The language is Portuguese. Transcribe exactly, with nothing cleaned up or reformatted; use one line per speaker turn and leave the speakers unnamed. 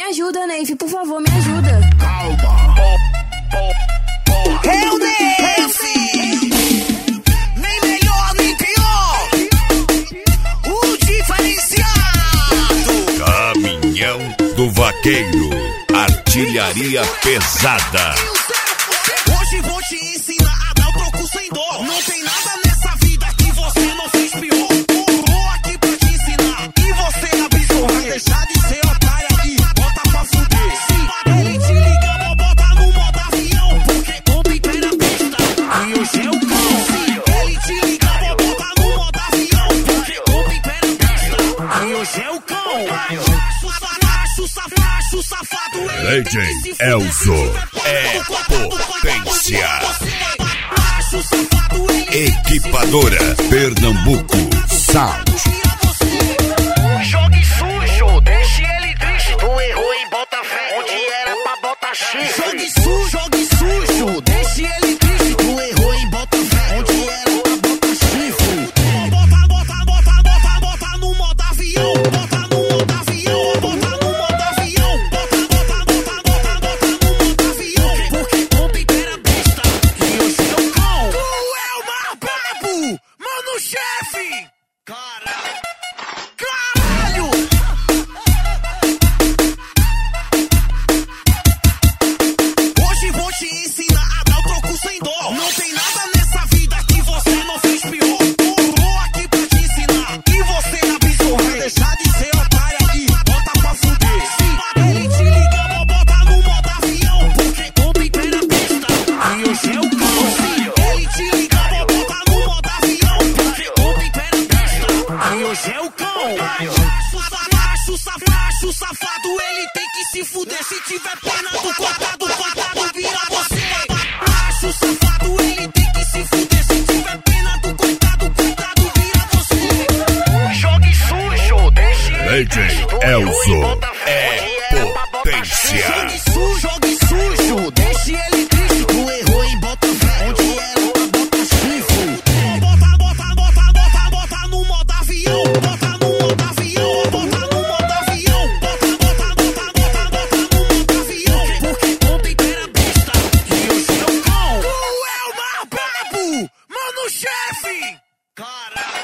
Me ajuda, Neif, por favor, me ajuda.
Calma. Eu Neif! Nem melhor, nem pior. O diferenciado.
Caminhão do Vaqueiro. Artilharia pesada.
Hoje vou te ensinar a dar o troco sem dó. Não tem nada nessa vida que você não fez pior. Tô aqui pra te ensinar e você absorver. Deixar de ser otária e bota pra fuder. Se ele te liga, bota no modo avião. Porque o Pipe era besta e hoje é o cão. Se ele te liga, bota no modo avião. Porque o Pipe era besta e hoje é o cão. Safado, safado, safado.
D J Elzo é potência. Equipadora Pernambuco Sound.
Jogue sujo, deixe ele triste. Tu errou em bota fé, onde era pra botar X. Jogue sujo, jogue sujo, deixe ele triste. Tu errou em bota fé, onde era pra botar chifre. Bota, bota, bota, bota, bota no modo avião. Bota no modo avião, bota no modo avião. Bota, bota, bota, bota, bota no modo avião. Porque o Pipe era besta e hoje é o cão. Tu é o Marbabo, mano chefe. Caralho. Caralho! Hoje vou te ensinar a dar o troco sem dó. Não tem nada nessa vida que você não fez pior. Tô aqui pra te ensinar e você absorver. Deixar de ser otária e bota pra fuder. Se ele te liga, bota no modo avião. Porque o Pipe era besta e hoje é o cão. Se ele te liga, bota no modo avião. Porque o Pipe era besta e hoje é o cão. Macho, safado, safado, ele tem que se fuder. Se tiver pena do cortado, cortado vira você. Macho, safado, ele tem que se fuder. Se tiver pena do cortado, cortado vira você. Jogue sujo, deixe ele
D J Elzo é potência.
Jogue sujo, jogue sujo, deixe ele triste. Tu errou em bota fé, onde era pra botar chifre. Bota, bota, bota, bota, bota no modo avião. Bota no modo avião, bota no modo avião. Bota, bota, bota, bota, bota no modo avião. Porque o Pipe era besta e hoje é o cão. Tu é o Marbabo, mano chefe. Caralho.